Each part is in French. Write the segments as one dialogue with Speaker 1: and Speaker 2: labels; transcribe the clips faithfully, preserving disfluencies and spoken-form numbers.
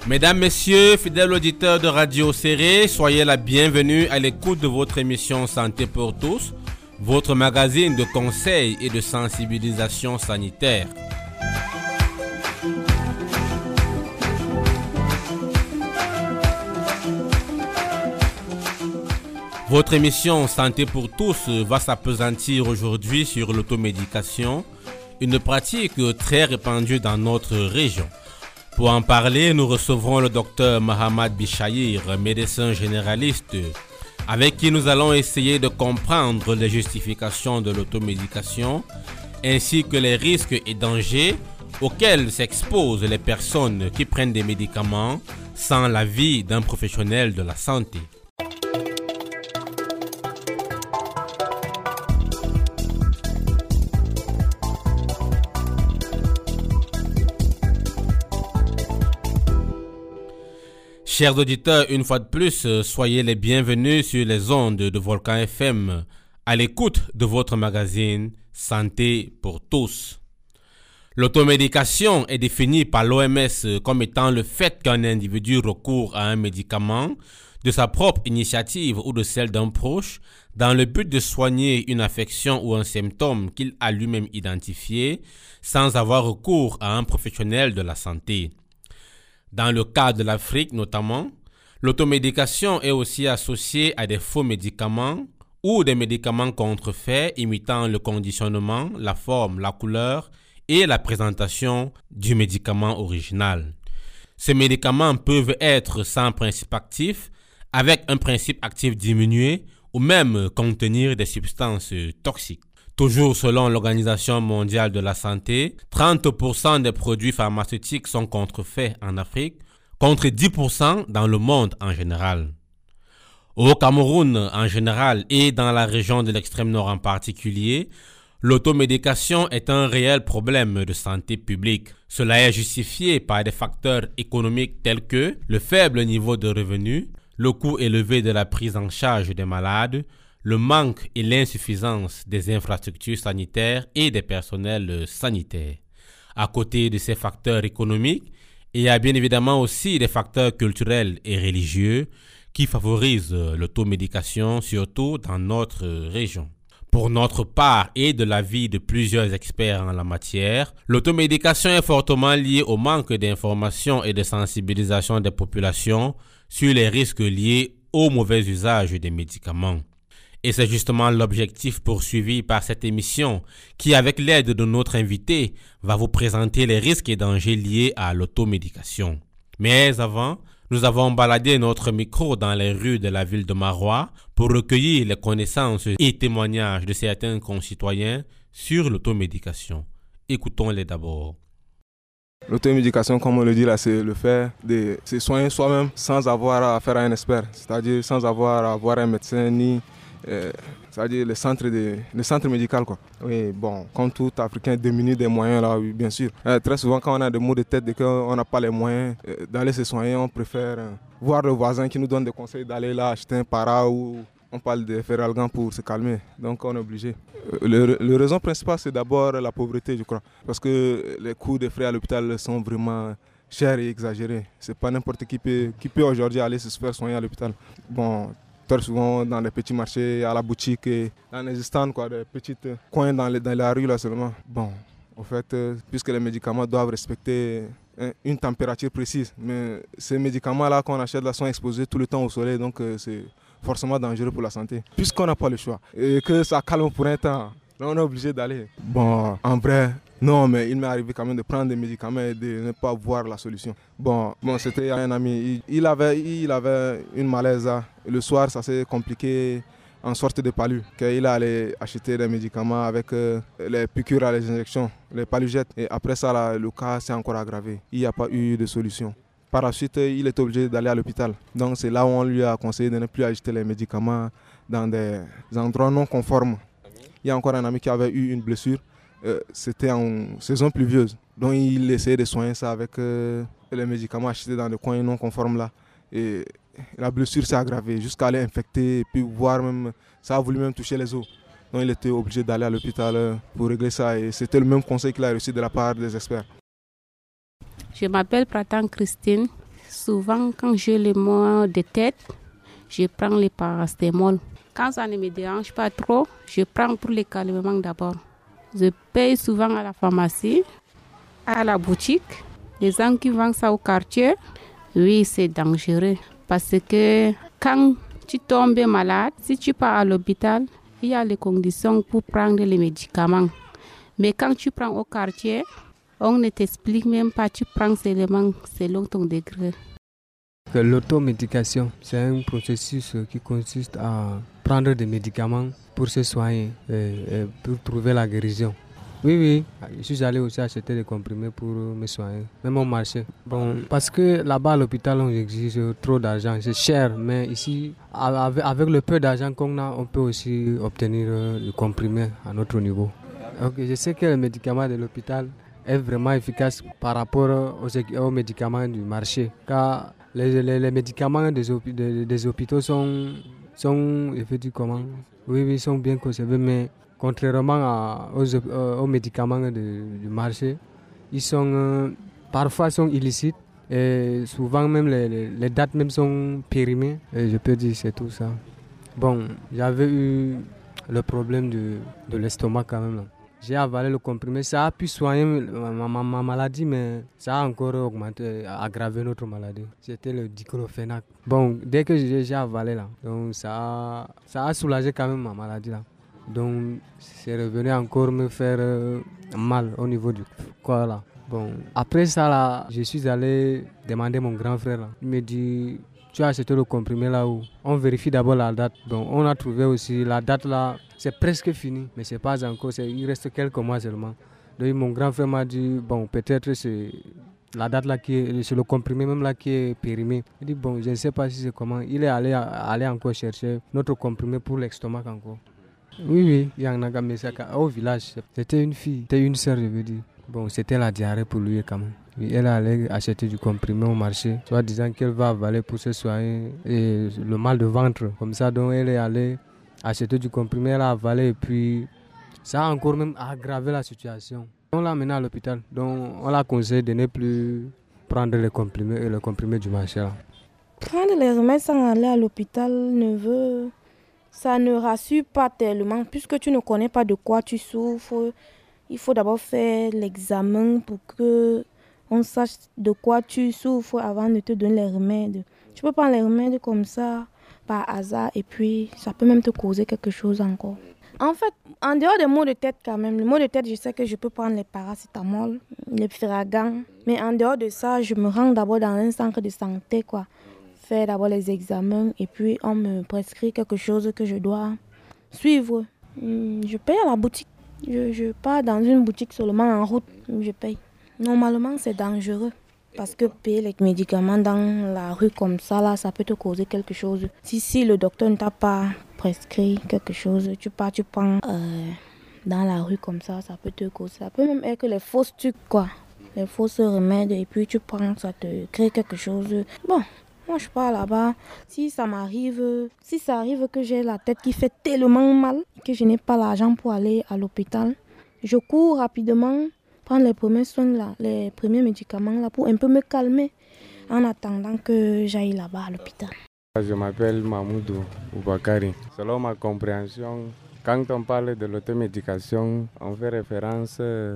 Speaker 1: Mesdames, Messieurs, fidèles auditeurs de Radio Serré, soyez la bienvenue à l'écoute de votre émission Santé pour tous, votre magazine de conseils et de sensibilisation sanitaire. Votre émission Santé pour tous va s'appesantir aujourd'hui sur l'automédication, une pratique très répandue dans notre région. Pour en parler, nous recevrons le docteur Mahamad Bichayir, médecin généraliste, avec qui nous allons essayer de comprendre les justifications de l'automédication, ainsi que les risques et dangers auxquels s'exposent les personnes qui prennent des médicaments sans l'avis d'un professionnel de la santé. Chers auditeurs, une fois de plus, soyez les bienvenus sur les ondes de Volcan F M, à l'écoute de votre magazine Santé pour tous. L'automédication est définie par l'O M S comme étant le fait qu'un individu recourt à un médicament de sa propre initiative ou de celle d'un proche dans le but de soigner une affection ou un symptôme qu'il a lui-même identifié sans avoir recours à un professionnel de la santé. Dans le cas de l'Afrique notamment, l'automédication est aussi associée à des faux médicaments ou des médicaments contrefaits imitant le conditionnement, la forme, la couleur et la présentation du médicament original. Ces médicaments peuvent être sans principe actif, avec un principe actif diminué ou même contenir des substances toxiques. Toujours selon l'Organisation mondiale de la santé, trente pour cent des produits pharmaceutiques sont contrefaits en Afrique, contre dix pour cent dans le monde en général. Au Cameroun en général et dans la région de l'extrême nord en particulier, l'automédication est un réel problème de santé publique. Cela est justifié par des facteurs économiques tels que le faible niveau de revenus, le coût élevé de la prise en charge des malades, le manque et l'insuffisance des infrastructures sanitaires et des personnels sanitaires. À côté de ces facteurs économiques, il y a bien évidemment aussi des facteurs culturels et religieux qui favorisent l'automédication, surtout dans notre région. Pour notre part et de l'avis de plusieurs experts en la matière, l'automédication est fortement liée au manque d'information et de sensibilisation des populations sur les risques liés au mauvais usage des médicaments. Et c'est justement l'objectif poursuivi par cette émission qui, avec l'aide de notre invité, va vous présenter les risques et dangers liés à l'automédication. Mais avant, nous avons baladé notre micro dans les rues de la ville de Maroua pour recueillir les connaissances et témoignages de certains concitoyens sur l'automédication. Écoutons-les d'abord.
Speaker 2: L'automédication, comme on le dit là, c'est le fait de se soigner soi-même sans avoir affaire à un expert, c'est-à-dire sans avoir à voir un médecin ni Euh, c'est-à-dire le centre, de, le centre médical quoi. Oui, bon, comme tout Africain démuni des moyens là, oui, bien sûr. Euh, très souvent quand on a des maux de tête et qu'on n'a pas les moyens euh, d'aller se soigner, on préfère euh, voir le voisin qui nous donne des conseils d'aller là acheter un para ou on parle de Feralgan pour se calmer. Donc on est obligé. Euh, le, le raison principale c'est d'abord la pauvreté, je crois, parce que les coûts des frais à l'hôpital sont vraiment chers et exagérés. C'est pas n'importe qui peut, qui peut aujourd'hui aller se faire soigner à l'hôpital. Bon, souvent dans les petits marchés, à la boutique, et dans les stands, quoi, des petits coins dans, les, dans la rue là seulement. Bon, en fait, euh, puisque les médicaments doivent respecter hein, une température précise, mais ces médicaments-là qu'on achète là sont exposés tout le temps au soleil, donc euh, c'est forcément dangereux pour la santé. Puisqu'on n'a pas le choix et que ça calme pour un temps, là on est obligé d'aller. Bon, en vrai, non, mais il m'est arrivé quand même de prendre des médicaments et de ne pas voir la solution. Bon, bon c'était un ami, il, il, avait, il avait une malaise. Là. Le soir, ça s'est compliqué en sorte de palu. Il allait acheter des médicaments avec euh, les piqûres à les injections, les palugettes. Et après ça, là, le cas s'est encore aggravé. Il n'y a pas eu de solution. Par la suite, il est obligé d'aller à l'hôpital. Donc c'est là où on lui a conseillé de ne plus acheter les médicaments dans des endroits non conformes. Il y a encore un ami qui avait eu une blessure. Euh, c'était en saison pluvieuse. Donc il essayait de soigner ça avec euh, les médicaments achetés dans des coins non conformes là. Et la blessure s'est aggravée jusqu'à aller infecter et puis voir même, ça a voulu même toucher les os. Donc il était obligé d'aller à l'hôpital pour régler ça et c'était le même conseil qu'il a reçu de la part des experts.
Speaker 3: Je m'appelle Pratan Christine. souvent, quand j'ai les maux de tête, je prends les paracétamol. Quand ça ne me dérange pas trop, je prends pour les calmements d'abord. Je paye souvent à la pharmacie, à la boutique. Les gens qui vendent ça au quartier, oui, c'est dangereux. Parce que quand tu tombes malade, si tu pars à l'hôpital, il y a les conditions pour prendre les médicaments. Mais quand tu prends au quartier, on ne t'explique même pas, tu prends seulement selon ton degré.
Speaker 4: L'automédication, c'est un processus qui consiste à prendre des médicaments pour se soigner et, et pour trouver la guérison. Oui, oui, je suis allé aussi acheter des comprimés pour me soigner, même au marché. Bon, parce que là-bas à l'hôpital, on exige trop d'argent, c'est cher, mais ici, avec, avec le peu d'argent qu'on a, on peut aussi obtenir le comprimé à notre niveau. Donc, je sais que le médicament de l'hôpital est vraiment efficace par rapport aux, aux médicaments du marché, car les, les, les médicaments des, des, des hôpitaux sont, sont, je veux dire comment, oui, oui, sont bien conservés, mais contrairement à, aux, aux médicaments de, du marché, ils sont euh, parfois sont illicites et souvent même les, les, les dates même sont périmées. Et je peux dire c'est tout ça. Bon, j'avais eu le problème de, de l'estomac quand même. Là. J'ai avalé le comprimé, ça a pu soigner ma, ma, ma maladie, mais ça a encore augmenté, aggravé notre maladie. C'était le diclofenac. Bon, dès que j'ai, j'ai avalé là, donc ça a, ça a soulagé quand même ma maladie là. Donc c'est revenu encore me faire euh, mal au niveau du corps là. Bon, après ça là, je suis allé demander mon grand frère là. Il me dit, tu as acheté le comprimé là où on vérifie d'abord la date. Donc on a trouvé aussi la date là, c'est presque fini, mais c'est pas encore, c'est, il reste quelques mois seulement. Donc mon grand frère m'a dit, bon peut-être c'est la date là qui est, c'est le comprimé même là qui est périmé. Il dit bon, je ne sais pas si c'est comment. Il est allé, allé encore chercher notre comprimé pour l'estomac encore. Oui, oui, il y en a mais au village. C'était une fille, c'était une sœur, je veux dire. Bon, c'était la diarrhée pour lui quand même. Oui, elle allait acheter du comprimé au marché, soit disant qu'elle va avaler pour se soigner et le mal de ventre. Comme ça, donc elle est allée acheter du comprimé, elle a avalé et puis ça a encore même aggravé la situation. On l'a amené à l'hôpital, donc on l'a conseillé de ne plus prendre les comprimés, les comprimés du marché. Là.
Speaker 5: Prendre les remèdes sans aller à l'hôpital ne veut... Ça ne rassure pas tellement, puisque tu ne connais pas de quoi tu souffres. Il faut d'abord faire l'examen pour qu'on sache de quoi tu souffres avant de te donner les remèdes. Tu peux prendre les remèdes comme ça, par hasard, et puis ça peut même te causer quelque chose encore. En fait, en dehors des maux de tête quand même, les maux de tête, je sais que je peux prendre les paracétamol, les Firagan. Mais en dehors de ça, je me rends d'abord dans un centre de santé, quoi. Faire d'abord les examens et puis on me prescrit quelque chose que je dois suivre. Je paye à la boutique. Je, je pars dans une boutique seulement en route. Je paye. Normalement, c'est dangereux parce que payer les médicaments dans la rue comme ça, là, ça peut te causer quelque chose. Si, si le docteur ne t'a pas prescrit quelque chose, tu pars, tu prends euh, dans la rue comme ça, ça peut te causer. Ça peut même être les fausses trucs, quoi. Les fausses remèdes et puis tu prends, ça te crée quelque chose. Bon. Moi, je pars là-bas. Si ça m'arrive, si ça arrive que j'ai la tête qui fait tellement mal que je n'ai pas l'argent pour aller à l'hôpital, je cours rapidement prendre les premiers soins là, les premiers médicaments là pour un peu me calmer en attendant que j'aille là-bas à l'hôpital.
Speaker 6: Je m'appelle Mahmoudou Oubakari. Selon ma compréhension, quand on parle de l'automédication, on fait référence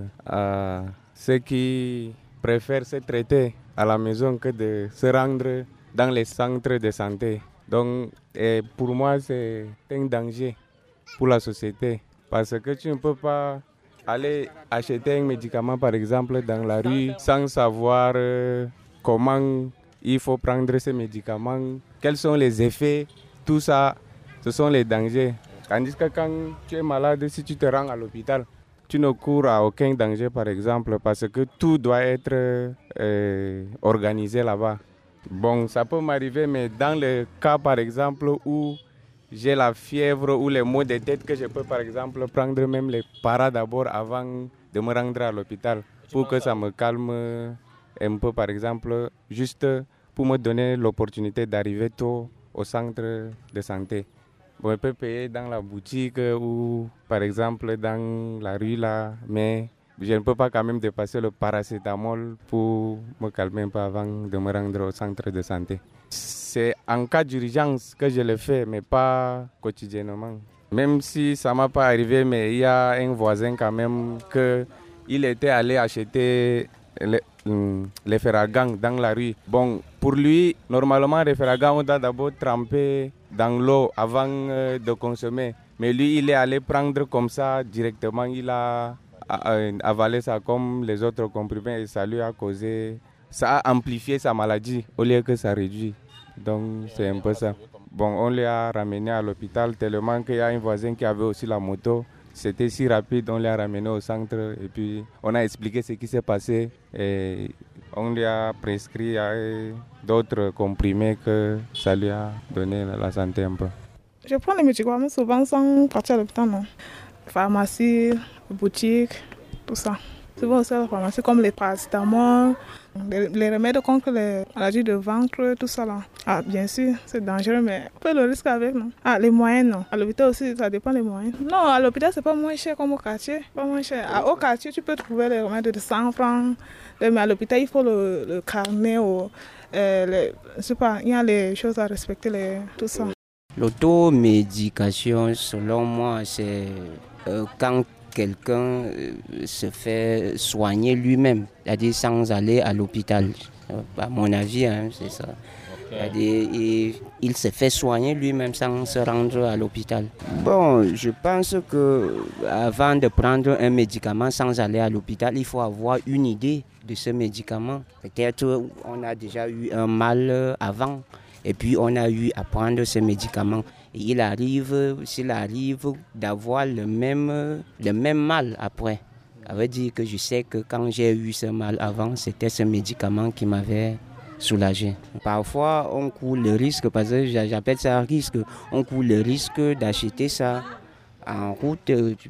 Speaker 6: à ceux qui préfèrent se traiter à la maison que de se rendre dans les centres de santé. Donc, et pour moi, c'est un danger pour la société parce que tu ne peux pas aller acheter un médicament, par exemple, dans la rue sans savoir euh, comment il faut prendre ces médicaments, quels sont les effets, tout ça, ce sont les dangers. Tandis que quand tu es malade, si tu te rends à l'hôpital, tu ne cours à aucun danger, par exemple, parce que tout doit être euh, organisé là-bas. Bon, ça peut m'arriver, mais dans le cas, par exemple, où j'ai la fièvre ou les maux de tête, que je peux, par exemple, prendre même les paras d'abord avant de me rendre à l'hôpital pour que ça me calme un peu, par exemple, juste pour me donner l'opportunité d'arriver tôt au centre de santé. Bon, je peux payer dans la boutique ou, par exemple, dans la rue, là, mais je ne peux pas quand même dépasser le paracétamol pour me calmer un peu avant de me rendre au centre de santé. C'est en cas d'urgence que je le fais, mais pas quotidiennement. Même si ça ne m'a pas arrivé, mais il y a un voisin quand même que il était allé acheter les, les ferragans dans la rue. Bon, pour lui, normalement, les ferragans, on doit d'abord tremper dans l'eau avant de consommer. Mais lui, il est allé prendre comme ça directement. Il a avalé ça comme les autres comprimés et ça lui a causé... Ça a amplifié sa maladie au lieu que ça réduit. Donc, c'est un peu ça. Bon, on l'a ramené à l'hôpital tellement qu'il y a un voisin qui avait aussi la moto. C'était si rapide, on l'a ramené au centre et puis on a expliqué ce qui s'est passé et on lui a prescrit d'autres comprimés que ça lui a donné la santé un peu.
Speaker 7: Je prends les médicaments souvent sans partir à l'hôpital, non. Pharmacie, boutique, tout ça. Souvent aussi à la pharmacie comme les paracétamol, les, les remèdes contre les maladies de ventre, tout ça là. Ah, bien sûr, c'est dangereux, mais on peut le risque avec, non? Ah, les moyens, non. À l'hôpital aussi, ça dépend des moyens. Non, à l'hôpital, c'est pas moins cher comme au quartier. Pas moins cher. À, au quartier, tu peux trouver les remèdes de cent francs. Mais à l'hôpital, il faut le, le carnet ou, euh, les, je sais pas, il y a les choses à respecter, les, tout ça.
Speaker 8: L'automédication, selon moi, c'est euh, quand quelqu'un euh, se fait soigner lui-même, c'est-à-dire sans aller à l'hôpital. À mon avis, hein, c'est ça. Okay. C'est-à-dire, il, il se fait soigner lui-même sans se rendre à l'hôpital. Bon, je pense que avant de prendre un médicament sans aller à l'hôpital, il faut avoir une idée de ce médicament. Peut-être on a déjà eu un mal avant. Et puis on a eu à prendre ce médicament. Et il arrive, s'il arrive d'avoir le même, le même mal après. Ça veut dire que je sais que quand j'ai eu ce mal avant, c'était ce médicament qui m'avait soulagé. Parfois, on court le risque, parce que j'appelle ça un risque, on court le risque d'acheter ça en route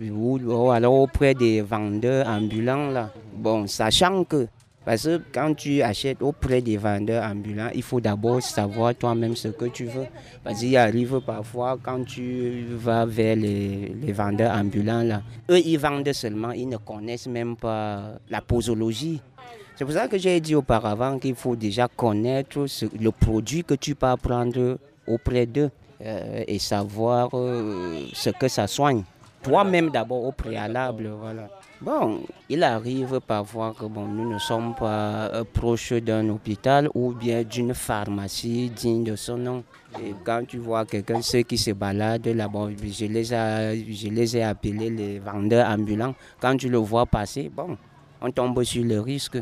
Speaker 8: ou alors auprès des vendeurs ambulants. Là. Bon, sachant que Parce que quand tu achètes auprès des vendeurs ambulants, il faut d'abord savoir toi-même ce que tu veux. Parce qu'il arrive parfois quand tu vas vers les, les vendeurs ambulants, là, eux ils vendent seulement, ils ne connaissent même pas la posologie. C'est pour ça que j'ai dit auparavant qu'il faut déjà connaître ce, le produit que tu peux prendre auprès d'eux euh, et savoir euh, ce que ça soigne. Toi-même d'abord au préalable, voilà. Bon, il arrive parfois que bon, nous ne sommes pas euh, proches d'un hôpital ou bien d'une pharmacie digne de son nom. Et quand tu vois quelqu'un, ceux qui se baladent là-bas, je les ai, je les ai appelés les vendeurs ambulants. Quand tu le vois passer, bon, on tombe sur le risque.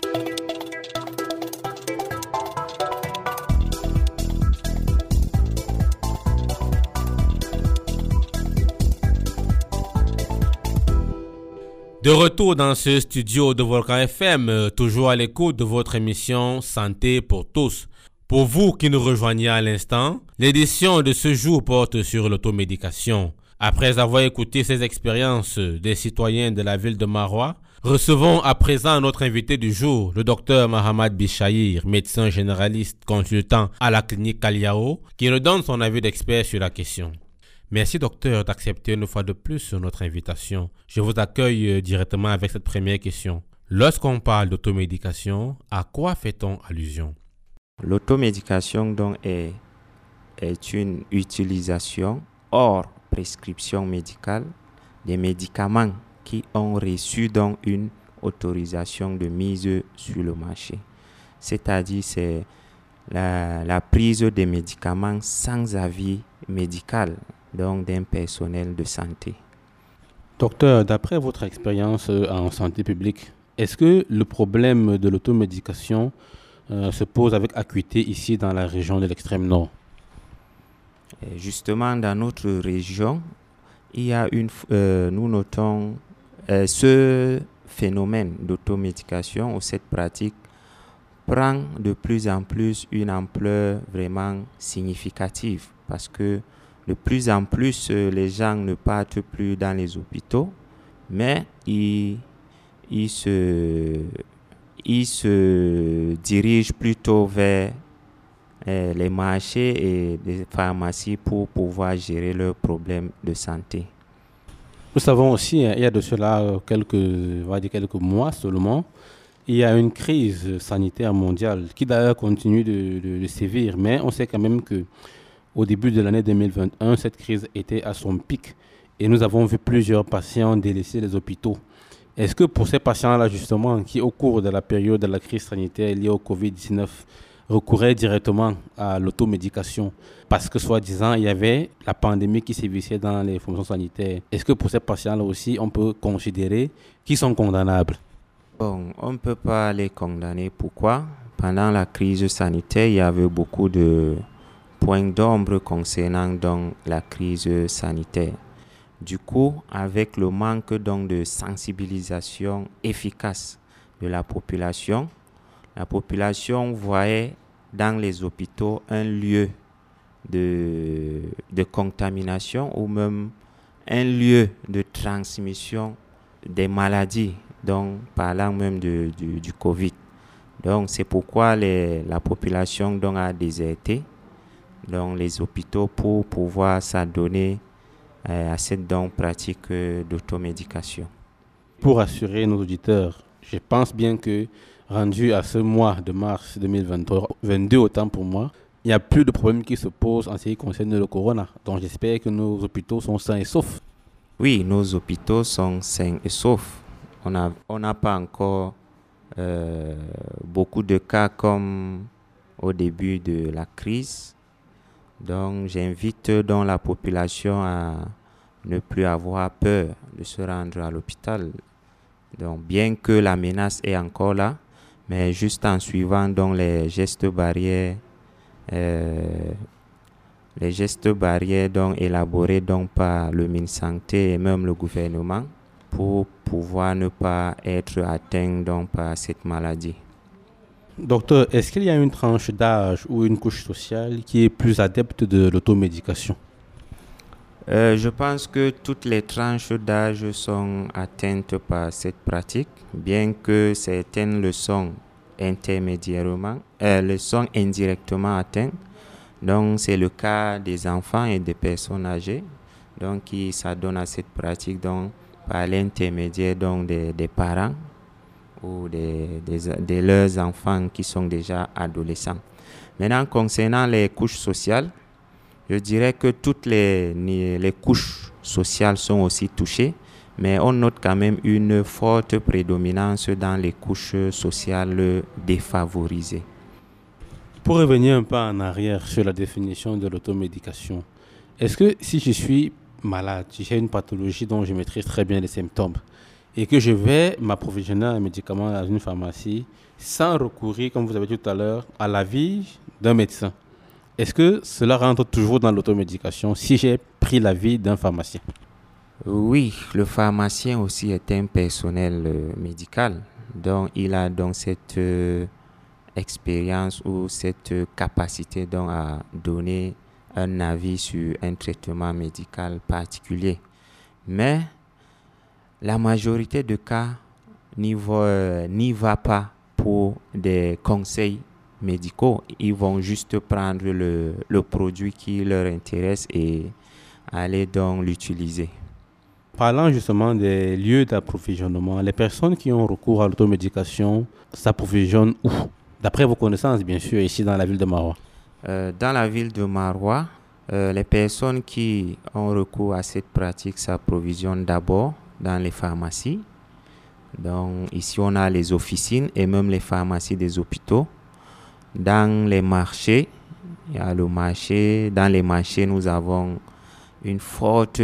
Speaker 1: De retour dans ce studio de Volcan F M, toujours à l'écoute de votre émission Santé pour tous. Pour vous qui nous rejoignez à l'instant, l'édition de ce jour porte sur l'automédication. Après avoir écouté ces expériences des citoyens de la ville de Maroua, recevons à présent notre invité du jour, le docteur Mahamad Bichahir, médecin généraliste consultant à la clinique Kaliao, qui nous donne son avis d'expert sur la question. Merci docteur d'accepter une fois de plus notre invitation. Je vous accueille directement avec cette première question. Lorsqu'on parle d'automédication, à quoi fait-on allusion?
Speaker 9: L'automédication donc est, est une utilisation hors prescription médicale des médicaments qui ont reçu donc une autorisation de mise sur le marché. C'est-à-dire c'est la, la prise des médicaments sans avis médical, donc d'un personnel de santé.
Speaker 1: Docteur, d'après votre expérience en santé publique, est-ce que le problème de l'automédication euh, se pose avec acuité ici dans la région de l'extrême nord?
Speaker 9: Et justement, dans notre région, il y a une, euh, nous notons euh, ce phénomène d'automédication ou cette pratique prend de plus en plus une ampleur vraiment significative parce que de plus en plus, les gens ne partent plus dans les hôpitaux, mais ils, ils, se, ils se dirigent plutôt vers eh, les marchés et les pharmacies pour pouvoir gérer leurs problèmes de santé.
Speaker 1: Nous savons aussi, il y a de cela quelques, on va dire quelques mois seulement, il y a une crise sanitaire mondiale qui d'ailleurs continue de, de, de sévir, mais on sait quand même que au début de l'année deux mille vingt et un, cette crise était à son pic et nous avons vu plusieurs patients délaisser les hôpitaux. Est-ce que pour ces patients-là, justement, qui au cours de la période de la crise sanitaire liée au covid dix-neuf, recouraient directement à l'automédication parce que, soi-disant, il y avait la pandémie qui sévissait dans les fonctions sanitaires, est-ce que pour ces patients-là aussi, on peut considérer qu'ils sont condamnables?
Speaker 9: Bon, on ne peut pas les condamner. Pourquoi? Pendant la crise sanitaire, il y avait beaucoup de points d'ombre concernant donc la crise sanitaire. Du coup, avec le manque donc de sensibilisation efficace de la population, la population voyait dans les hôpitaux un lieu de, de contamination ou même un lieu de transmission des maladies, donc parlant même de, du, du Covid. Donc c'est pourquoi les, la population donc a déserté donc les hôpitaux pour pouvoir s'adonner euh, à cette donc pratique euh, d'automédication.
Speaker 1: Pour assurer nos auditeurs, je pense bien que rendu à ce mois de mars deux mille vingt-trois, vingt-deux autant pour moi, il n'y a plus de problèmes qui se posent en ce qui concerne le corona. Donc j'espère que nos hôpitaux sont sains et saufs.
Speaker 9: Oui, nos hôpitaux sont sains et saufs. On a, on n'a pas encore euh, beaucoup de cas comme au début de la crise. Donc j'invite donc la population à ne plus avoir peur de se rendre à l'hôpital. Donc bien que la menace est encore là, mais juste en suivant donc les gestes barrières, euh, les gestes barrières donc élaborés donc par le Minsanté et même le gouvernement pour pouvoir ne pas être atteint donc par cette maladie.
Speaker 1: Docteur, est-ce qu'il y a une tranche d'âge ou une couche sociale qui est plus adepte de l'automédication?
Speaker 9: Euh, je pense que toutes les tranches d'âge sont atteintes par cette pratique, bien que certaines le sont intermédiairement, euh, le sont indirectement atteintes. Donc, c'est le cas des enfants et des personnes âgées, donc qui s'adonnent à cette pratique donc par l'intermédiaire donc des, des parents ou des, des, de leurs enfants qui sont déjà adolescents. Maintenant, concernant les couches sociales, je dirais que toutes les, les couches sociales sont aussi touchées, mais on note quand même une forte prédominance dans les couches sociales défavorisées.
Speaker 1: Pour revenir un peu en arrière sur la définition de l'automédication, est-ce que si je suis malade, si j'ai une pathologie dont je maîtrise très bien les symptômes, et que je vais m'approvisionner un médicament dans une pharmacie sans recourir, comme vous avez dit tout à l'heure, à l'avis d'un médecin, est-ce que cela rentre toujours dans l'automédication si j'ai pris l'avis d'un pharmacien?
Speaker 9: Oui, le pharmacien aussi est un personnel euh, médical, donc il a donc cette euh, expérience ou cette euh, capacité donc à donner un avis sur un traitement médical particulier. Mais la majorité de cas n'y va, euh, n'y va pas pour des conseils médicaux. Ils vont juste prendre le, le produit qui leur intéresse et aller donc l'utiliser.
Speaker 1: Parlant justement des lieux d'approvisionnement, les personnes qui ont recours à l'automédication s'approvisionnent où? D'après vos connaissances, bien sûr, ici dans la ville de Maroua.
Speaker 9: Euh, dans la ville de Maroua, euh, les personnes qui ont recours à cette pratique s'approvisionnent d'abord dans les pharmacies. Donc ici on a les officines et même les pharmacies des hôpitaux. Dans les marchés, il y a le marché. Dans les marchés, nous avons une forte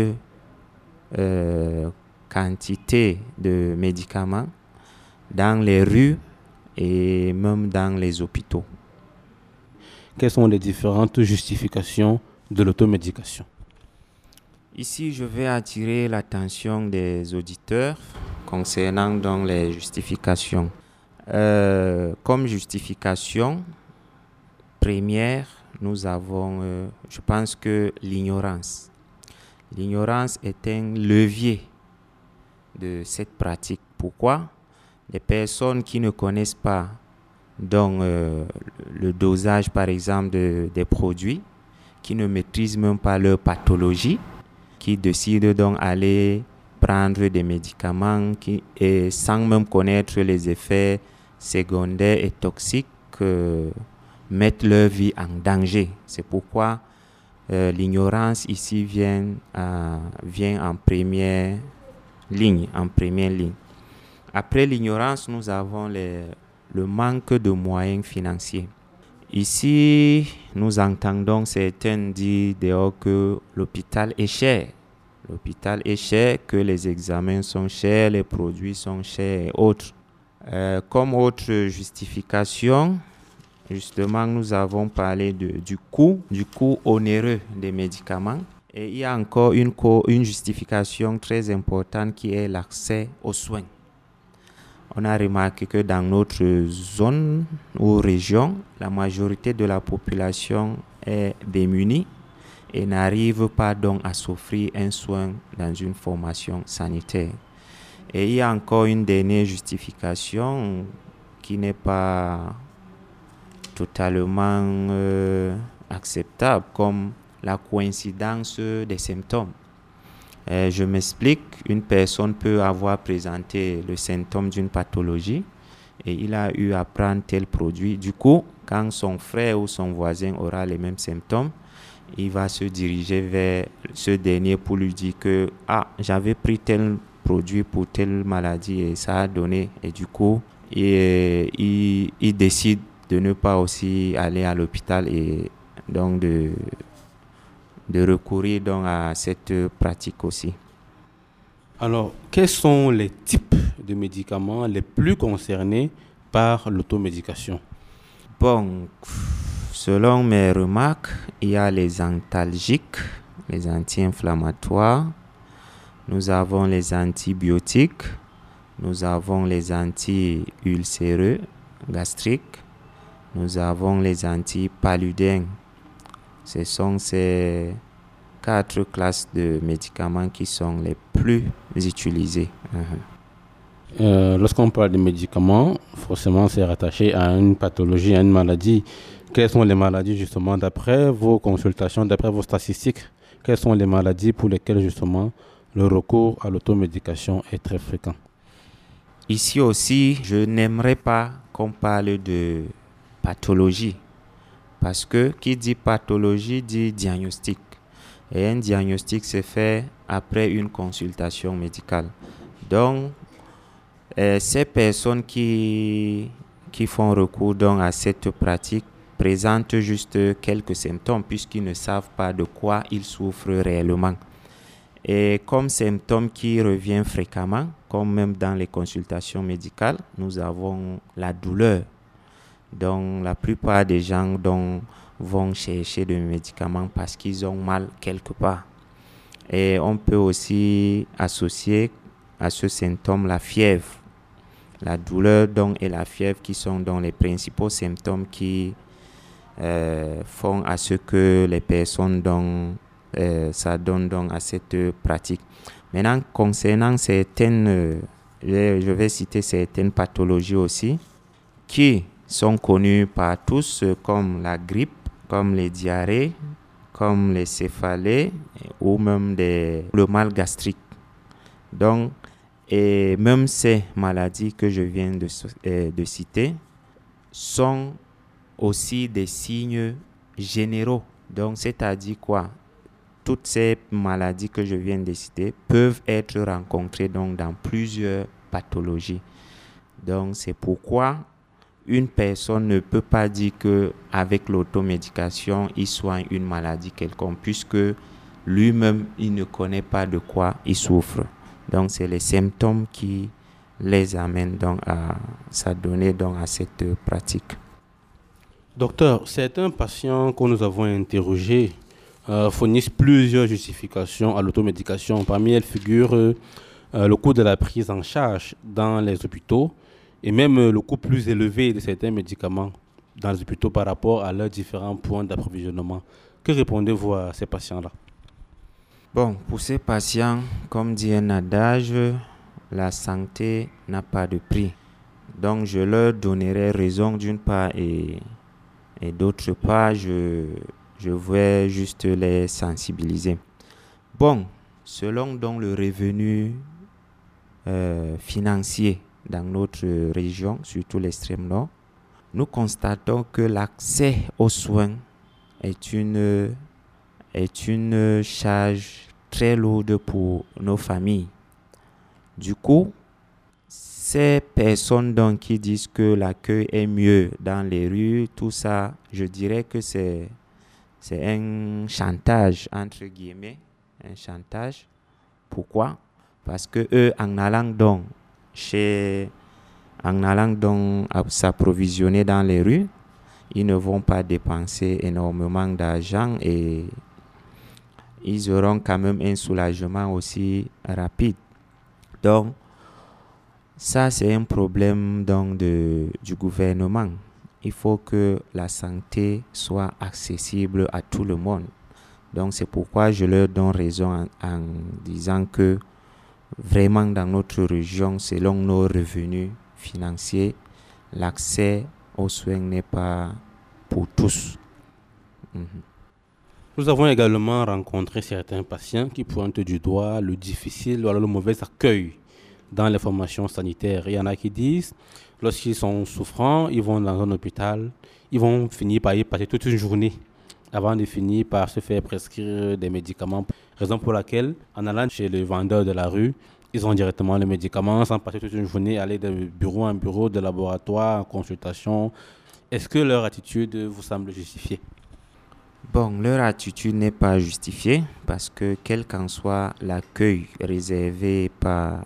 Speaker 9: euh, quantité de médicaments. Dans les rues et même dans les hôpitaux.
Speaker 1: Quelles sont les différentes justifications de l'automédication?
Speaker 9: Ici, je vais attirer l'attention des auditeurs concernant donc les justifications. Euh, comme justification première, nous avons, euh, je pense que l'ignorance. L'ignorance est un levier de cette pratique. Pourquoi? Des personnes qui ne connaissent pas donc, euh, le dosage, par exemple, de, des produits, qui ne maîtrisent même pas leur pathologie, qui décident donc d'aller prendre des médicaments qui, et sans même connaître les effets secondaires et toxiques euh, mettent leur vie en danger. C'est pourquoi euh, l'ignorance ici vient, euh, vient en première ligne, en première ligne. Après l'ignorance, nous avons les, le manque de moyens financiers. Ici, nous entendons certains dire dehors que l'hôpital est cher. L'hôpital est cher, que les examens sont chers, les produits sont chers et autres. Euh, comme autre justification, justement, nous avons parlé de, du coût, du coût onéreux des médicaments. Et il y a encore une, co- une justification très importante qui est l'accès aux soins. On a remarqué que dans notre zone ou région, la majorité de la population est démunie et n'arrive pas donc à s'offrir un soin dans une formation sanitaire. Et il y a encore une dernière justification qui n'est pas totalement euh, acceptable, comme la coïncidence des symptômes. Euh, je m'explique, une personne peut avoir présenté le symptôme d'une pathologie et il a eu à prendre tel produit. Du coup, quand son frère ou son voisin aura les mêmes symptômes, il va se diriger vers ce dernier pour lui dire que ah, j'avais pris tel produit pour telle maladie et ça a donné. Et du coup, il, il, il décide de ne pas aussi aller à l'hôpital et donc de... de recourir donc à cette pratique aussi.
Speaker 1: Alors, quels sont les types de médicaments les plus concernés par l'automédication?
Speaker 9: Bon, selon mes remarques, il y a les antalgiques, les anti-inflammatoires, nous avons les antibiotiques, nous avons les anti-ulcéreux gastriques, nous avons les antipaludins. Ce sont ces quatre classes de médicaments qui sont les plus utilisées. Uh-huh.
Speaker 1: Euh, lorsqu'on parle de médicaments, forcément c'est rattaché à une pathologie, à une maladie. Quelles sont les maladies justement d'après vos consultations, d'après vos statistiques? Quelles sont les maladies pour lesquelles justement le recours à l'automédication est très fréquent?
Speaker 9: Ici aussi, je n'aimerais pas qu'on parle de pathologie. Parce que qui dit pathologie dit diagnostic. Et un diagnostic se fait après une consultation médicale. Donc, euh, ces personnes qui, qui font recours donc à cette pratique présentent juste quelques symptômes puisqu'ils ne savent pas de quoi ils souffrent réellement. Et comme symptômes qui reviennent fréquemment, comme même dans les consultations médicales, nous avons la douleur. Donc, la plupart des gens donc, vont chercher des médicaments parce qu'ils ont mal quelque part. Et on peut aussi associer à ce symptôme la fièvre. La douleur donc, et la fièvre qui sont donc, les principaux symptômes qui euh, font à ce que les personnes donc, euh, s'adonnent donc, à cette pratique. Maintenant, concernant certaines, euh, je vais citer certaines pathologies aussi, qui sont connus par tous comme la grippe, comme les diarrhées, comme les céphalées ou même des, le mal gastrique. Donc, et même ces maladies que je viens de, euh, de citer sont aussi des signes généraux. Donc, c'est-à-dire quoi? Toutes ces maladies que je viens de citer peuvent être rencontrées donc, dans plusieurs pathologies. Donc, c'est pourquoi une personne ne peut pas dire qu'avec l'automédication, il soigne une maladie quelconque, puisque lui-même, il ne connaît pas de quoi il souffre. Donc, c'est les symptômes qui les amènent donc à s'adonner donc à cette pratique.
Speaker 1: Docteur, certains patients que nous avons interrogés euh, fournissent plusieurs justifications à l'automédication. Parmi elles figure euh, le coût de la prise en charge dans les hôpitaux, et même le coût plus élevé de certains médicaments dans les hôpitaux par rapport à leurs différents points d'approvisionnement. Que répondez-vous à ces patients-là?
Speaker 9: Bon, pour ces patients, comme dit un adage, la santé n'a pas de prix. Donc, je leur donnerai raison d'une part et, et d'autre part, je, je vais juste les sensibiliser. Bon, selon donc le revenu euh, financier dans notre région, surtout l'extrême nord, nous constatons que l'accès aux soins est une, est une charge très lourde pour nos familles. Du coup, ces personnes donc qui disent que l'accueil est mieux dans les rues, tout ça, je dirais que c'est, c'est un chantage, entre guillemets, un chantage. Pourquoi? Parce que eux, en allant donc chez, en allant donc s'approvisionner dans les rues, ils ne vont pas dépenser énormément d'argent et ils auront quand même un soulagement aussi rapide. Donc, ça, c'est un problème donc de, du gouvernement. Il faut que la santé soit accessible à tout le monde. Donc, c'est pourquoi je leur donne raison en, en disant que vraiment dans notre région, selon nos revenus financiers, l'accès aux soins n'est pas pour tous. Mm-hmm.
Speaker 1: Nous avons également rencontré certains patients qui pointent du doigt le difficile ou alors le mauvais accueil dans les formations sanitaires. Il y en a qui disent, lorsqu'ils sont souffrants, ils vont dans un hôpital, ils vont finir par y passer toute une journée avant de finir par se faire prescrire des médicaments. Raison pour laquelle, en allant chez le vendeur de la rue, ils ont directement les médicaments sans passer toute une journée, aller de bureau en bureau, de laboratoire en consultation. Est-ce que leur attitude vous semble justifiée?
Speaker 9: Bon, leur attitude n'est pas justifiée parce que quel qu'en soit l'accueil réservé par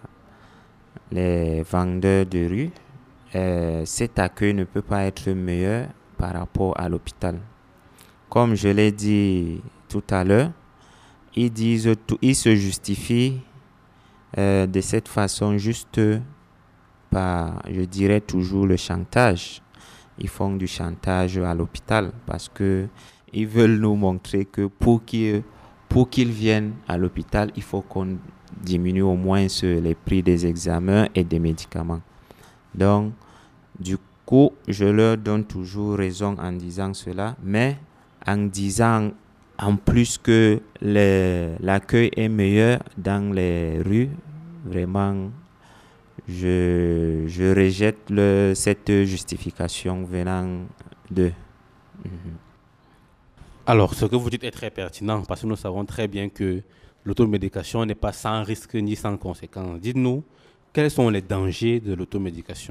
Speaker 9: les vendeurs de rue, euh, cet accueil ne peut pas être meilleur par rapport à l'hôpital. Comme je l'ai dit tout à l'heure, ils disent tout, ils se justifient euh, de cette façon juste par, je dirais toujours, le chantage. Ils font du chantage à l'hôpital parce que ils veulent nous montrer que pour qu'ils, pour qu'ils viennent à l'hôpital, il faut qu'on diminue au moins les prix des examens et des médicaments. Donc, du coup, je leur donne toujours raison en disant cela, mais en disant en plus que les, l'accueil est meilleur dans les rues, vraiment, je, je rejette le, cette justification venant d'eux. Mm-hmm.
Speaker 1: Alors, ce que vous dites est très pertinent parce que nous savons très bien que l'automédication n'est pas sans risque ni sans conséquences. Dites-nous, quels sont les dangers de l'automédication?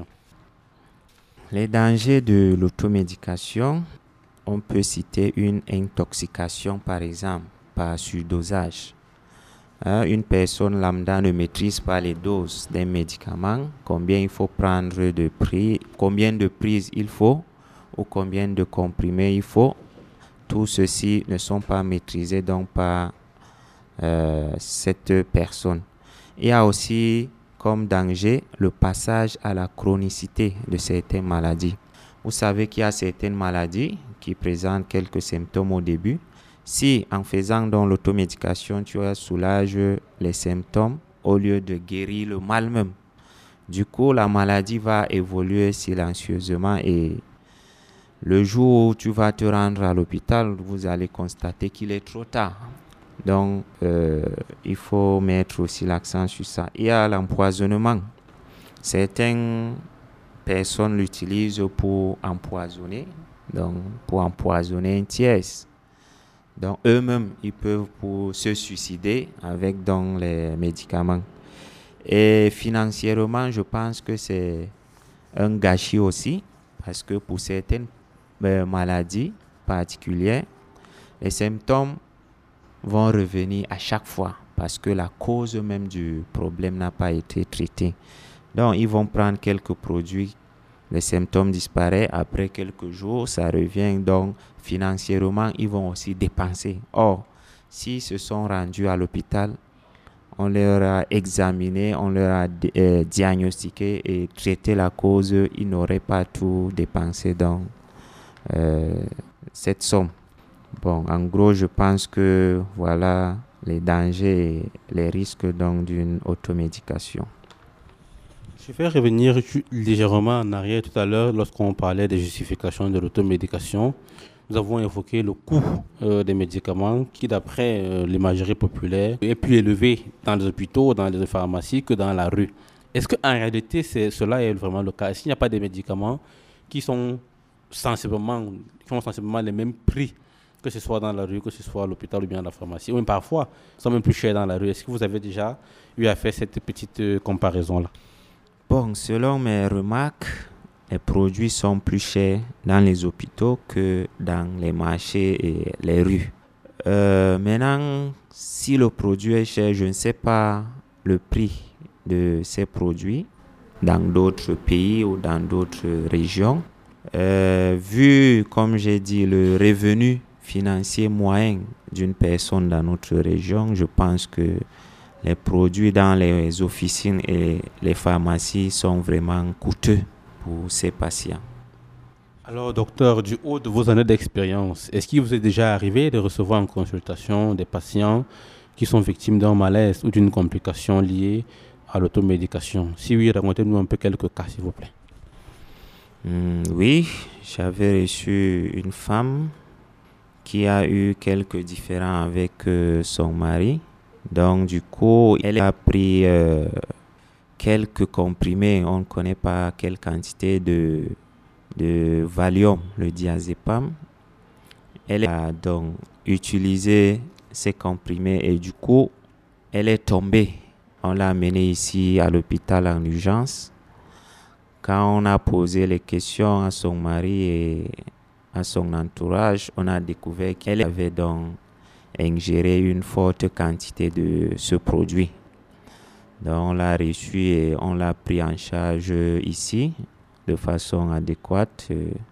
Speaker 9: Les dangers de l'automédication, on peut citer une intoxication, par exemple, par surdosage. Hein, une personne lambda ne maîtrise pas les doses d'un médicament, combien il faut prendre de prix, combien de prises il faut ou combien de comprimés il faut. Tout ceci ne sont pas maîtrisés donc par euh, cette personne. Il y a aussi comme danger le passage à la chronicité de certaines maladies. Vous savez qu'il y a certaines maladies qui présentent quelques symptômes au début. Si en faisant donc l'automédication, tu soulages les symptômes au lieu de guérir le mal même, du coup la maladie va évoluer silencieusement et le jour où tu vas te rendre à l'hôpital, vous allez constater qu'il est trop tard. Donc, euh, il faut mettre aussi l'accent sur ça. Il y a l'empoisonnement. Certaines personnes l'utilisent pour empoisonner, donc pour empoisonner un tiers. Donc, eux-mêmes, ils peuvent pour se suicider avec donc, les médicaments. Et financièrement, je pense que c'est un gâchis aussi, parce que pour certaines maladies particulières, les symptômes vont revenir à chaque fois parce que la cause même du problème n'a pas été traitée. Donc, ils vont prendre quelques produits, les symptômes disparaissent, après quelques jours, ça revient. Donc, financièrement, ils vont aussi dépenser. Or, s'ils se sont rendus à l'hôpital, on leur a examiné, on leur a euh, diagnostiqué et traité la cause, ils n'auraient pas tout dépensé dans euh, cette somme. Bon, en gros, je pense que voilà les dangers et les risques donc d'une automédication.
Speaker 1: Je vais revenir légèrement en arrière tout à l'heure lorsqu'on parlait des justifications de l'automédication. Nous avons évoqué le coût euh, des médicaments qui, d'après euh, l'imagerie populaire, est plus élevé dans les hôpitaux, dans les pharmacies que dans la rue. Est-ce qu'en réalité, c'est, cela est vraiment le cas? Est-ce qu'il n'y a pas des médicaments qui sont sensiblement, qui ont sensiblement les mêmes prix, que ce soit dans la rue, que ce soit à l'hôpital ou bien à la pharmacie, ou même parfois, sont même plus chers dans la rue? Est-ce que vous avez déjà eu à faire cette petite euh, comparaison-là?
Speaker 9: Bon, selon mes remarques, les produits sont plus chers dans les hôpitaux que dans les marchés et les rues. Euh, maintenant, si le produit est cher, je ne sais pas le prix de ces produits dans d'autres pays ou dans d'autres régions. Euh, vu, comme j'ai dit, le revenu financier moyen d'une personne dans notre région, je pense que les produits dans les officines et les pharmacies sont vraiment coûteux pour ces patients.
Speaker 1: Alors, docteur, du haut de vos années d'expérience, est-ce qu'il vous est déjà arrivé de recevoir en consultation des patients qui sont victimes d'un malaise ou d'une complication liée à l'automédication? Si oui, racontez-nous un peu quelques cas, s'il vous plaît.
Speaker 9: Mmh, oui, j'avais reçu une femme qui a eu quelques différends avec euh, son mari. Donc, du coup, elle a pris euh, quelques comprimés, on ne connaît pas quelle quantité de, de Valium, le diazépam. Elle a donc utilisé ces comprimés et du coup, elle est tombée. On l'a amenée ici à l'hôpital en urgence. Quand on a posé les questions à son mari et à son entourage, on a découvert qu'elle avait donc ingéré une forte quantité de ce produit. Donc on l'a reçu et on l'a pris en charge ici de façon adéquate.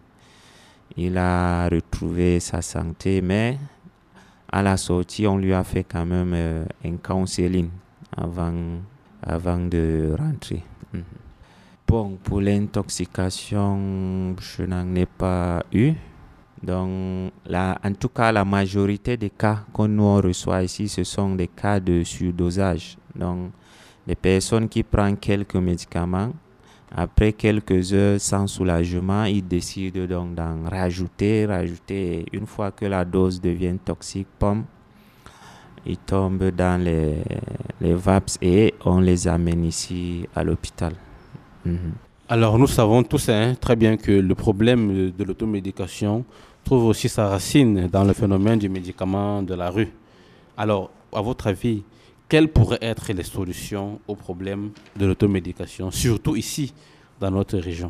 Speaker 9: Il a retrouvé sa santé, mais à la sortie, on lui a fait quand même un counseling avant, avant de rentrer. Bon, pour l'intoxication, je n'en ai pas eu. Donc, là, en tout cas, la majorité des cas qu'on nous reçoit ici, ce sont des cas de surdosage. Donc, des personnes qui prennent quelques médicaments, après quelques heures sans soulagement, ils décident donc d'en rajouter, rajouter. Une fois que la dose devient toxique, pomme, ils tombent dans les, les V A P S et on les amène ici à l'hôpital. Mm-hmm.
Speaker 1: Alors, nous savons tous hein, très bien que le problème de l'automédication trouve aussi sa racine dans le phénomène du médicament de la rue. Alors, à votre avis, quelles pourraient être les solutions au problème de l'automédication, surtout ici, dans notre région?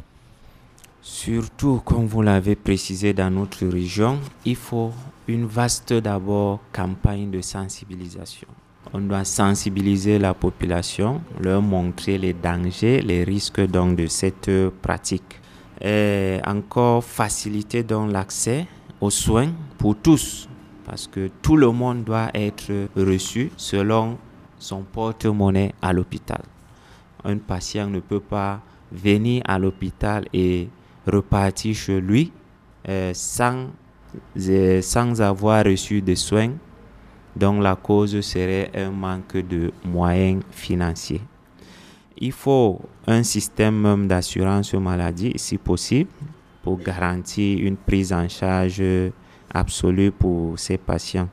Speaker 9: Surtout, comme vous l'avez précisé, dans notre région, il faut une vaste d'abord campagne de sensibilisation. On doit sensibiliser la population, leur montrer les dangers, les risques donc de cette pratique. Et encore faciliter donc l'accès aux soins pour tous, parce que tout le monde doit être reçu selon son porte-monnaie à l'hôpital. Un patient ne peut pas venir à l'hôpital et repartir chez lui euh, sans, euh, sans avoir reçu de soins. Donc la cause serait un manque de moyens financiers. Il faut un système d'assurance maladie, si possible, pour garantir une prise en charge absolue pour ces patients.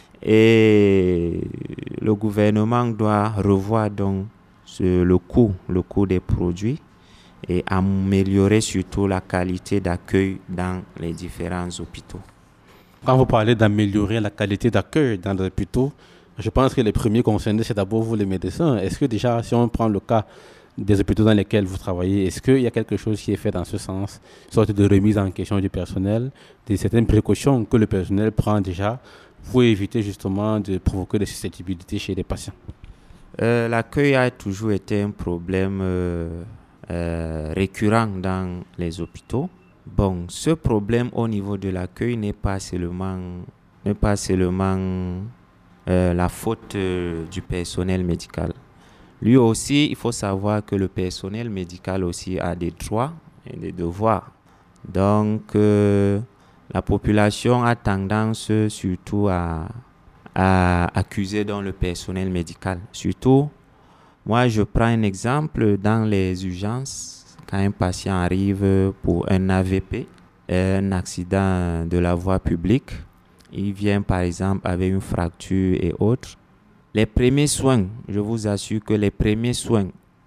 Speaker 9: Et le gouvernement doit revoir donc ce, le coût, le coût des produits et améliorer surtout la qualité d'accueil dans les différents hôpitaux.
Speaker 1: Quand vous parlez d'améliorer la qualité d'accueil dans les hôpitaux, je pense que les premiers concernés, c'est d'abord vous les médecins. Est-ce que déjà, si on prend le cas des hôpitaux dans lesquels vous travaillez, est-ce qu'il y a quelque chose qui est fait dans ce sens, une sorte de remise en question du personnel, de certaines précautions que le personnel prend déjà pour éviter justement de provoquer des susceptibilités chez les patients?
Speaker 9: euh, L'accueil a toujours été un problème euh, euh, récurrent dans les hôpitaux. Bon, ce problème au niveau de l'accueil n'est pas seulement, n'est pas seulement euh, la faute euh, du personnel médical. Lui aussi, il faut savoir que le personnel médical aussi a des droits et des devoirs. Donc, euh, la population a tendance surtout à, à accuser dans le personnel médical. Surtout, moi, je prends un exemple dans les urgences. Quand un patient arrive pour un A V P, un accident de la voie publique, il vient par exemple avec une fracture et autres. Les premiers soins, je vous assure que les premiers soins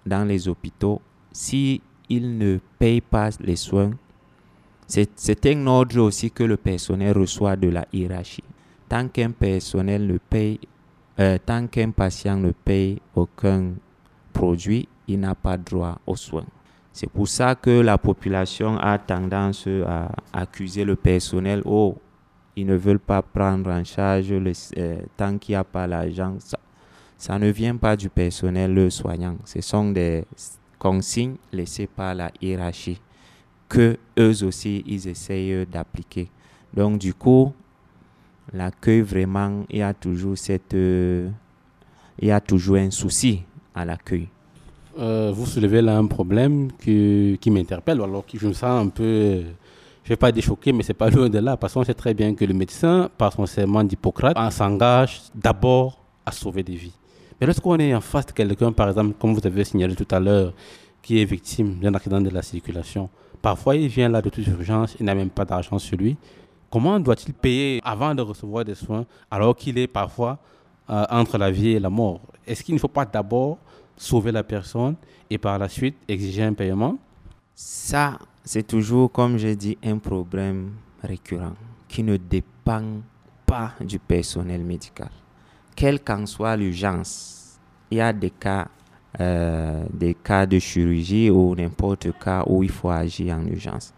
Speaker 9: dans les hôpitaux, si ils ne payent pas les soins, c'est, c'est un ordre aussi que le personnel reçoit de la hiérarchie. Tant qu'un personnel ne paye, euh, tant qu'un patient ne paye aucun produit, il n'a pas droit aux soins. C'est pour ça que la population a tendance à accuser le personnel. Oh, ils ne veulent pas prendre en charge le, euh, tant qu'il n'y a pas l'argent. Ça, ça ne vient pas du personnel le soignant. Ce sont des consignes laissées par la hiérarchie que eux aussi ils essayent d'appliquer. Donc du coup, l'accueil vraiment, il y a toujours cette, euh, il y a toujours un souci à l'accueil.
Speaker 1: Euh, vous soulevez là un problème qui, qui m'interpelle, alors que je me sens un peu, je ne vais pas dire choqué, mais ce n'est pas loin de là, parce qu'on sait très bien que le médecin, par son serment d'Hippocrate, s'engage d'abord à sauver des vies. Mais lorsqu'on est en face de quelqu'un, par exemple, comme vous avez signalé tout à l'heure, qui est victime d'un accident de la circulation, parfois il vient là de toute urgence, il n'a même pas d'argent sur lui. Comment doit-il payer avant de recevoir des soins, alors qu'il est parfois euh, entre la vie et la mort? Est-ce qu'il ne faut pas d'abord sauver la personne et par la suite exiger un paiement?
Speaker 9: Ça, c'est toujours, comme j'ai dit, un problème récurrent qui ne dépend pas du personnel médical. Quelle qu'en soit l'urgence, il y a des cas, euh, des cas de chirurgie ou n'importe quel cas où il faut agir en urgence.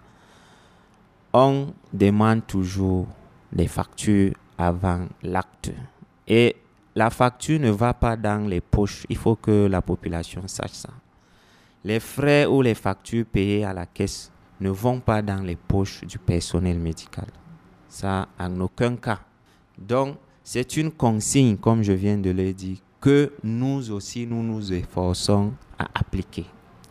Speaker 9: On demande toujours les factures avant l'acte. Et la facture ne va pas dans les poches. Il faut que la population sache ça. Les frais ou les factures payées à la caisse ne vont pas dans les poches du personnel médical. Ça, en aucun cas. Donc, c'est une consigne, comme je viens de le dire, que nous aussi, nous nous efforçons à appliquer.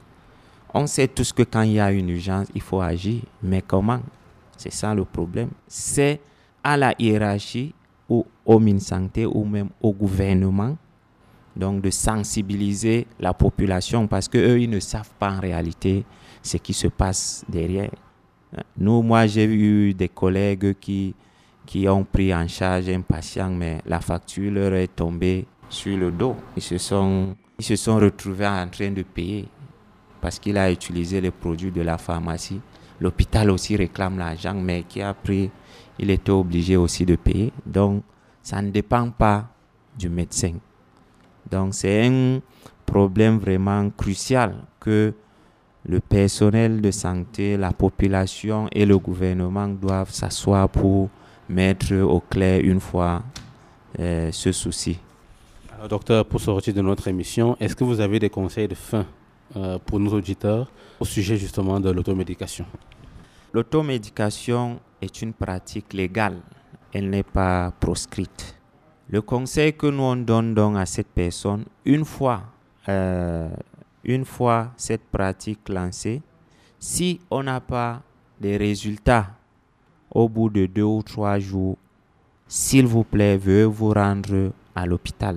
Speaker 9: On sait tous que quand il y a une urgence, il faut agir. Mais comment? C'est ça le problème. C'est à la hiérarchie ou au MinSanté ou même au gouvernement, donc de sensibiliser la population parce qu'eux, ils ne savent pas en réalité ce qui se passe derrière. Nous, moi, j'ai eu des collègues qui, qui ont pris en charge un patient, mais la facture leur est tombée sur le dos. Ils se sont, ils se sont retrouvés en train de payer parce qu'il a utilisé les produits de la pharmacie. L'hôpital aussi réclame l'argent, mais qui a pris, il était obligé aussi de payer. Donc, ça ne dépend pas du médecin. Donc, c'est un problème vraiment crucial que le personnel de santé, la population et le gouvernement doivent s'asseoir pour mettre au clair une fois euh, ce souci.
Speaker 1: Alors, docteur, pour sortir de notre émission, est-ce que vous avez des conseils de fin euh, pour nos auditeurs au sujet justement de l'automédication?
Speaker 9: L'automédication est une pratique légale. Elle n'est pas proscrite. Le conseil que nous on donne donc à cette personne, une fois, euh, une fois cette pratique lancée, si on n'a pas de résultats au bout de deux ou trois jours, s'il vous plaît, veuillez vous rendre à l'hôpital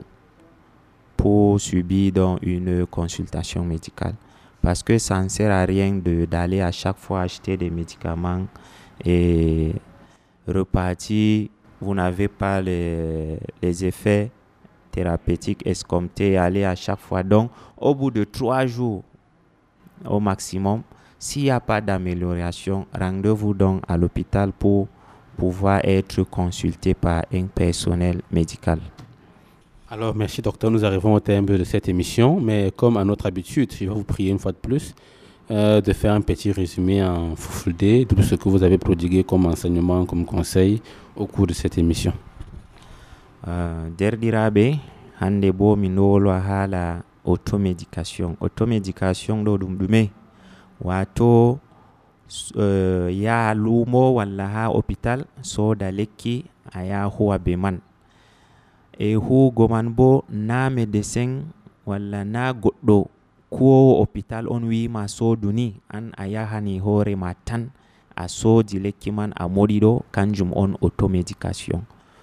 Speaker 9: pour subir donc une consultation médicale. Parce que ça ne sert à rien de, d'aller à chaque fois acheter des médicaments et repartir. Vous n'avez pas les, les effets thérapeutiques escomptés et aller à chaque fois. Donc, au bout de trois jours au maximum, s'il n'y a pas d'amélioration, rendez-vous donc à l'hôpital pour pouvoir être consulté par un personnel médical.
Speaker 1: Alors, merci docteur, nous arrivons au terme de cette émission, mais comme à notre habitude, je vais vous prier une fois de plus euh, de faire un petit résumé en full day de tout ce que vous avez prodigué comme enseignement, comme conseil au cours de cette émission.
Speaker 9: Euh, Derdirabe, hande bo minolo hala automédication. Automédication do dum dume wato uh, ya lumo walla ha hôpital so da lekki aya huwa be man. E hugo man bo na médecin walla na goɗɗo kuwowo hôpital on wima soduni an a yahani hoore ma tan a soodi lekki man a moɗi ɗo kanjum on automédication.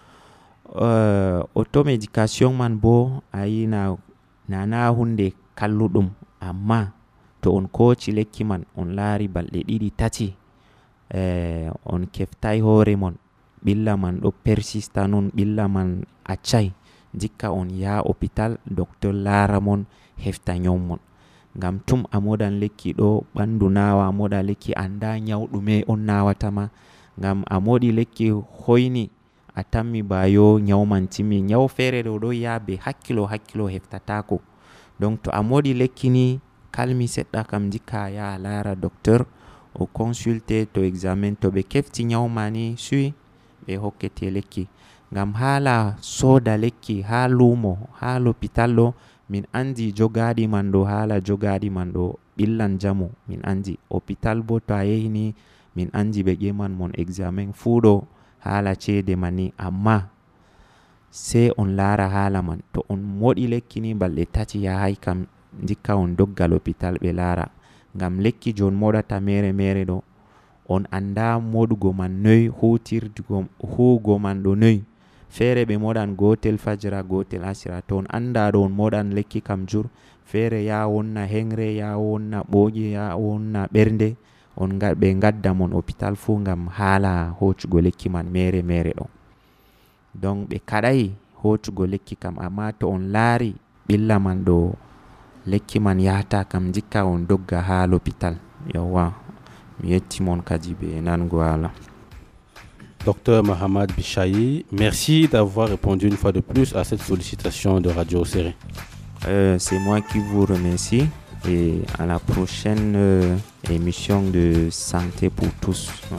Speaker 9: uh, automédication man bo ayi na nana hunde kalluɗum amma to on koci lekki man on laari balɗe ɗiɗi tati eh, on keftay hoore mon ɓilla man ɗo persista non ɓilla man accay dikka on yaha hôpital docteur laara mon hefta nyom mon. ngam tum a modan lekki ɗo ɓandu nawa, a moda lekki anda nyau ɗume on nawatama, ngam a moɗi lekki hoyni a tammi bayo nyau man timmi, nyau fere ɗo ɗo yabe hakkilo hakkilo heftatako. Donc to a moɗi lekki ni kalmi seɗɗa kam jikka ya lara docteur o consulte to examen, to ɓe kefti nyau mani sui ɓe hokkete lekki. Ngam hala soda lekki ha lumo ha l'hôpital ɗo min andi jogaɗi man ɗo, hala jogaɗi man ɗo ɓillan jamu min andi. Hôpital bo to a yehini min andi ɓe ƴeman mon examen fuu ɗo hala cede mani, amma sai on lara hala man. To on moɗi lekki ni balɗe tati yahay kam jikka on dogga l'hôpital ɓe lara, ngam lekki jon moɗata mere mere ɗo on anda moɗugo man noy, hutirdugo hugo man ɗo noy. Fere ɓe moɗan gotel fajira gotel asira, to on anda ɗo on moɗan lekki kam jur, fere ya wonna hengre, ya wonna ɓoƴe, ya wonna ɓernde, on ɓe gadda mon hôpital fu ngam hala hocugo lekki man mere mere ɗo. Donc ɓe kaɗai hocugo lekki kam, amma to on laari ɓilla man ɗo lekki man yahata kam jikka on dogga ha l'hôpital. Yawwa mi yetti mon kadi ɓe nango hala.
Speaker 1: Docteur Mahamad Bichayi, merci d'avoir répondu une fois de plus à cette sollicitation de Radio Séré.
Speaker 9: Euh, c'est moi qui vous remercie et à la prochaine euh, émission de Santé pour tous. Euh,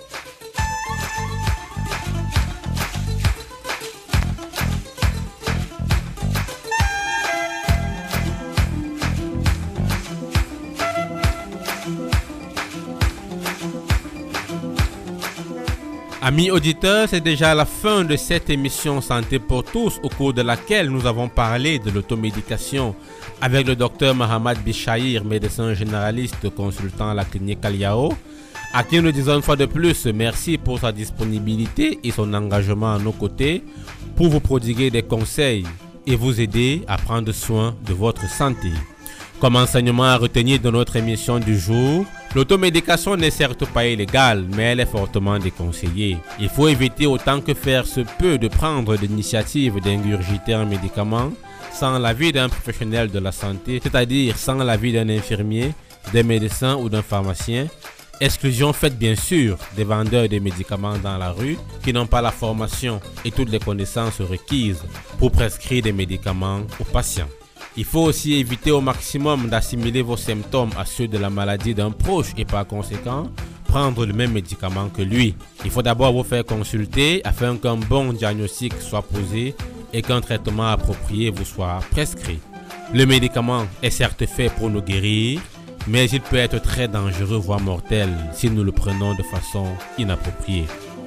Speaker 1: Amis auditeurs, c'est déjà la fin de cette émission Santé pour tous, au cours de laquelle nous avons parlé de l'automédication avec le docteur Mahamad Bichayi, médecin généraliste consultant à la clinique Aliao, à qui nous disons une fois de plus merci pour sa disponibilité et son engagement à nos côtés pour vous prodiguer des conseils et vous aider à prendre soin de votre santé. Comme enseignement à retenir de notre émission du jour, l'automédication n'est certes pas illégale, mais elle est fortement déconseillée. Il faut éviter autant que faire se peut de prendre l'initiative d'ingurgiter un médicament sans l'avis d'un professionnel de la santé, c'est-à-dire sans l'avis d'un infirmier, d'un médecin ou d'un pharmacien. Exclusion faite bien sûr des vendeurs de médicaments dans la rue qui n'ont pas la formation et toutes les connaissances requises pour prescrire des médicaments aux patients. Il faut aussi éviter au maximum d'assimiler vos symptômes à ceux de la maladie d'un proche et par conséquent prendre le même médicament que lui. Il faut d'abord vous faire consulter afin qu'un bon diagnostic soit posé et qu'un traitement approprié vous soit prescrit. Le médicament est certes fait pour nous guérir, mais il peut être très dangereux voire mortel si nous le prenons de façon inappropriée.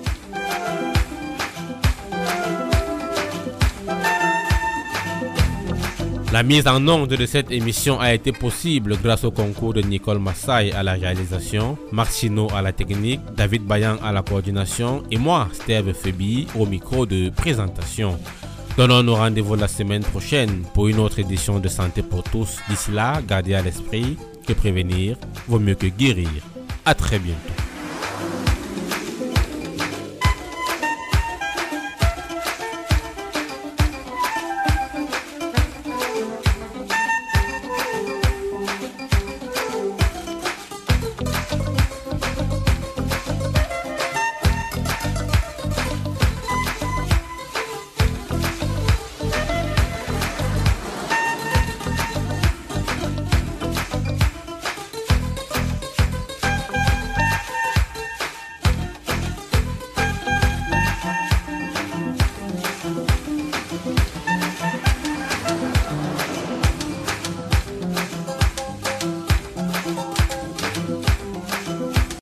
Speaker 1: La mise en onde de cette émission a été possible grâce au concours de Nicole Massaï à la réalisation, Marcino à la technique, David Bayan à la coordination et moi, Steve Febi, au micro de présentation. Donnons-nous rendez-vous la semaine prochaine pour une autre édition de Santé pour tous. D'ici là, gardez à l'esprit que prévenir vaut mieux que guérir. À très bientôt.